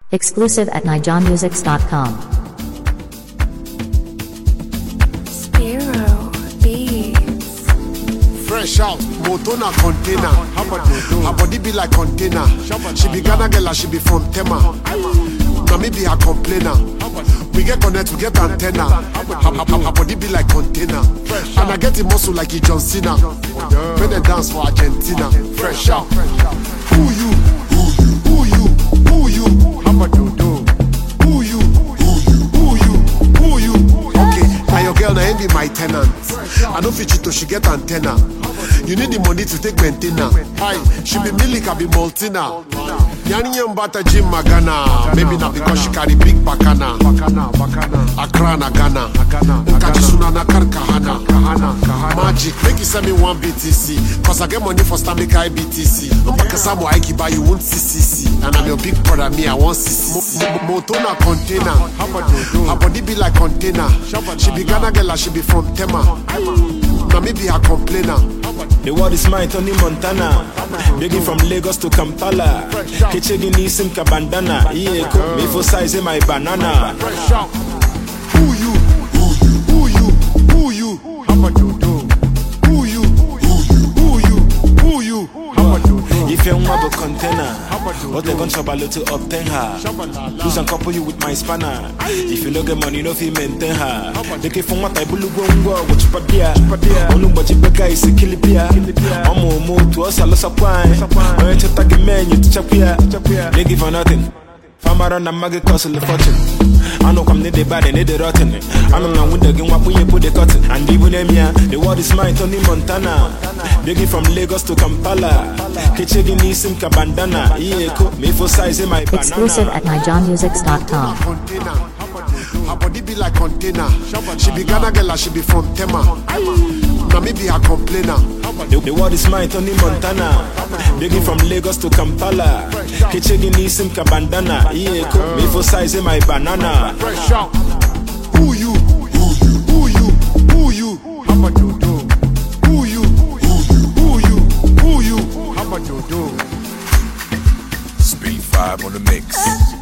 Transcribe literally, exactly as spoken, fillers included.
Exclusive at nijon musics dot com. Spiro Beats. Fresh out, Motona container. Her body be like container. She be Ghana girl, and she be from Tema. Now me be her complainer. We get connect, we get antenna. Her, her, her body be like container. And I get the muscle like a John Cena. When they dance for Argentina. Fresh out. Who you? Who you? Who you? Who you? How about you do? Who you? Who you? Who you? Who you? Okay, now your girl now be my tenant. I don't fit you to she get antenna. You need the money to take maintainer. Hi, she be Milik, I be Maltina. Yani mbata Jim Magana. Maybe not because she carry big bakana. Accra na Ghana. Nkajisuna na Karkahana. Magic, make you send me one B T C. Cause I get money for stomach I B T C. Mpaka samu aiki buy you won't C C C. And I'm your big brother, me I want C C C. Motona container. Her body be like container. She be Ghana girl, she be from Tema. Now me be her complainer. The world is mine, Tony Montana. Begging from Lagos to Kampala. Kichegi nisim kabandana. Yeah, cook me for size in my banana. Who you? Who you? Who you? Who you? How about you do? Who you? Who you? Who you? Who you? How about you do? If you want a container, what they gonna trouble to obtain her? Lose and couple you with my spanner. If you no get money, no fee maintain her. They give from what I believe go what you padia. Onu but you bega is a kilipia. Omo mo to us a loss of wine. When you take a man, you chapia. They give for nothing. Farmer and maggot cost the fortune. I know come need the bad and need the rotten. I don't know when they get what you put the cotton. And even them here, the world is mine, Tony Montana. Begging from Lagos to Kampala. Kichegi nisim kabandana. Yeah, cook me for size in my banana. Exclusive at nijon musics dot com. Her body be like container. She be Ghana girl, she be from Tema. Now me be her complainer. The, the world is mine, Tony Montana. Begging from Lagos to Kampala. Kichegi nisim kabandana. Yeah, cook me for size in my banana. Fresh out. Who you? Who you? Who you? Who you? How about you do? Who you? Who you? Who you? Who you? How about you do? Speed five on the mix.